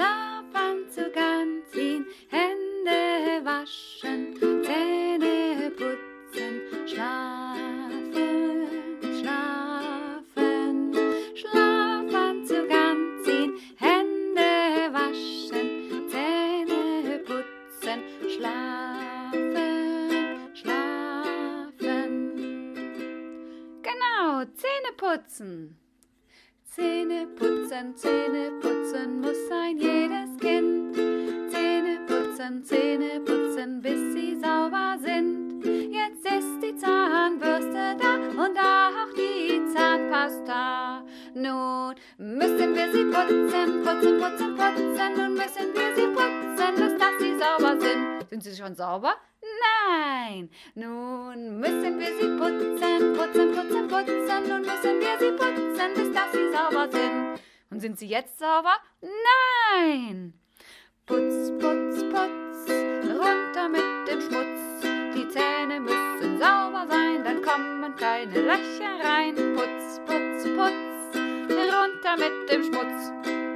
Schlafanzug anziehen, Hände waschen, Zähne putzen, schlafen, schlafen. Schlafanzug anziehen, Hände waschen, Zähne putzen, schlafen, schlafen. Genau, Zähne putzen. Zähne putzen muss ein jedes Kind. Zähne putzen, bis sie sauber sind. Jetzt ist die Zahnbürste da und auch die Zahnpasta. Nun müssen wir sie putzen. Nun müssen wir sie putzen, bis dass sie sauber sind. Sind sie schon sauber? Nein! Nun müssen wir sie putzen. Nun müssen wir sie putzen, bis dass sie sauber sind. Und sind sie jetzt sauber? Nein! Putz, runter mit dem Schmutz. Die Zähne müssen sauber sein, dann kommen keine Löcher rein. Putz, runter mit dem Schmutz.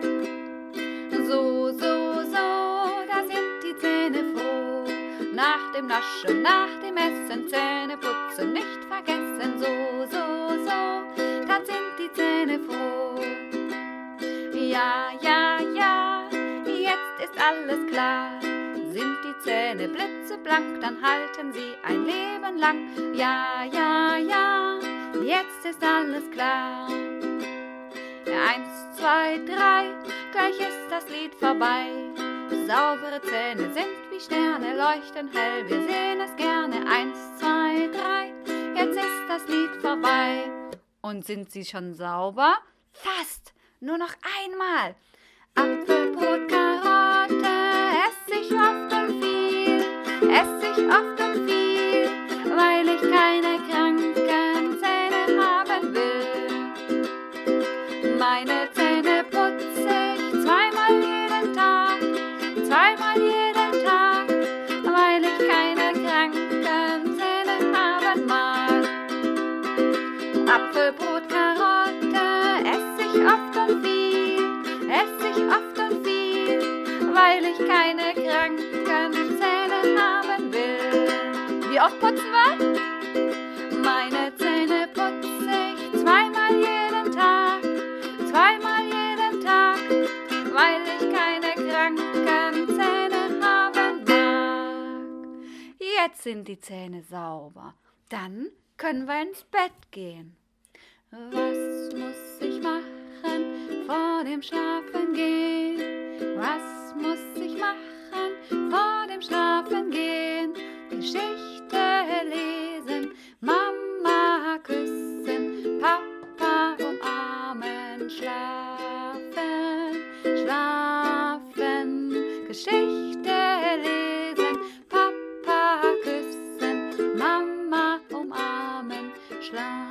So, da sind die Zähne froh. Nach dem Naschen, nach dem Essen, Zähne putzen nicht vergessen. So, da sind die Zähne froh. Ja, jetzt ist alles klar. Sind die Zähne blitzeblank, dann halten sie ein Leben lang. Ja, jetzt ist alles klar. 1, 2, 3, gleich ist das Lied vorbei. Saubere Zähne sind wie Sterne, leuchten hell, wir sehen es gerne. 1, 2, 3, jetzt ist das Lied vorbei. Und sind sie schon sauber? Fast! Nur noch einmal. Apfelbrot, Karotte, ess ich oft und viel, weil ich keine kranken Zähne haben will. Meine Zähne putze ich zweimal jeden Tag, weil ich keine kranken Zähne haben mag. Apfelbrot, Karotte, ess ich oft und viel, weil ich keine kranken Zähne haben will. Wie oft putzen wir? Meine Zähne putze ich zweimal jeden Tag, weil ich keine kranken Zähne haben mag. Jetzt sind die Zähne sauber. Dann können wir ins Bett gehen. Was muss ich machen vor dem Schlafengehen? Was muss ich machen vor dem Schlafengehen? Geschichte lesen, Mama küssen, Papa umarmen, schlafen, Geschichte lesen, Papa küssen, Mama umarmen, schlafen.